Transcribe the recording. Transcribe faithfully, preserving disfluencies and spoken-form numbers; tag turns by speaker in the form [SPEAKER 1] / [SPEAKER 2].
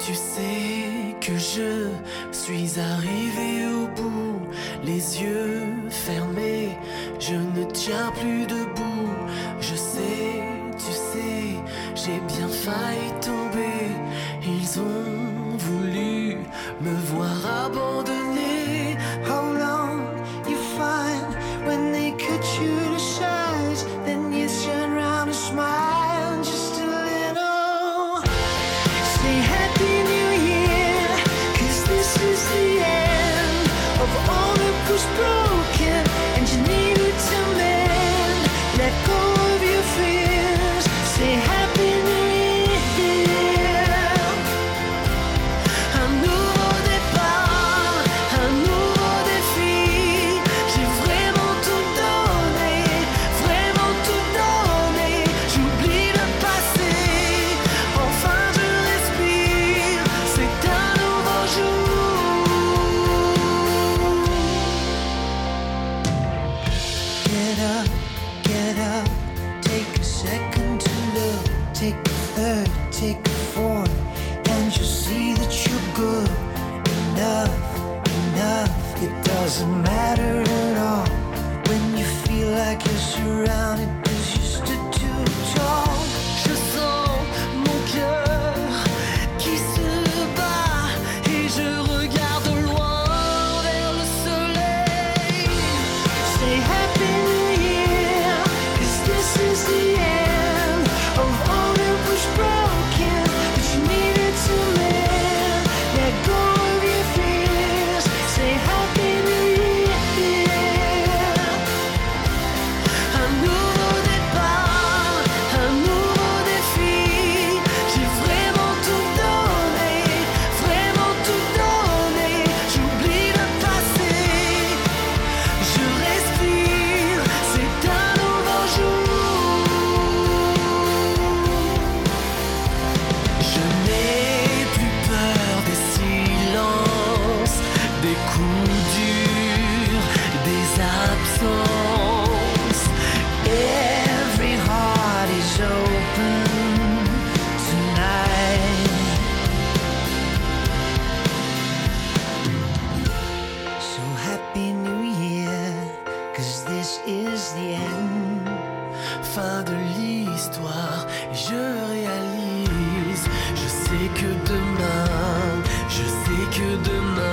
[SPEAKER 1] Tu sais que je suis arrivé au bout, les yeux fermés, je ne tiens plus debout. Je sais, tu sais, j'ai bien failli tomber. Ils ont voulu me voir abandonné. How long you find when they cut you to size, then you turn around and smile just a little. Say happy new year, 'cause this is the end of all that was broken, and you needed to mend. Let go of your fears. Say happy new year. Un nouveau départ, un nouveau défi. J'ai vraiment tout donné, vraiment tout donné. J'oublie le passé, enfin je respire. C'est un nouveau jour. Get up, get up, take a second to look. Take a third, take a fourth, and you'll see that you're good. Enough, enough, it doesn't matter at all. When you feel like you're surrounded, 'cause you stood too tall. Je sens mon cœur qui se bat, et je regarde loin vers le soleil. Say happy new year, 'cause this is the end of all that was broken, but you needed to mend. Let go of your fears. Say happy new year. Un nouveau départ, un nouveau défi. J'ai vraiment tout donné, vraiment tout donné. J'oublie le passé, je respire. C'est un nouveau jour. Je n'ai plus peur des silences, des coups durs, des absences. Every heart is open tonight. So happy new year, 'cause this is the end. Fin de l'histoire, je réalise. Je sais que demain, je sais que demain